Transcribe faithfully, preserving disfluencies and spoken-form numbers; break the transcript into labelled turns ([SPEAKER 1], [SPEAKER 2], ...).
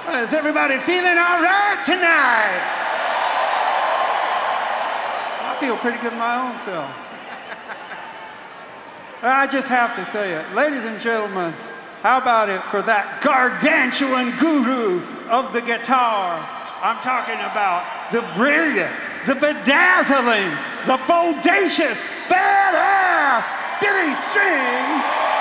[SPEAKER 1] Is everybody feeling all right tonight? I feel pretty good in my own self. I just have to say it. Ladies and gentlemen, how about it for that gargantuan guru of the guitar? I'm talking about the brilliant, the bedazzling, the bodacious, badass Billy Strings.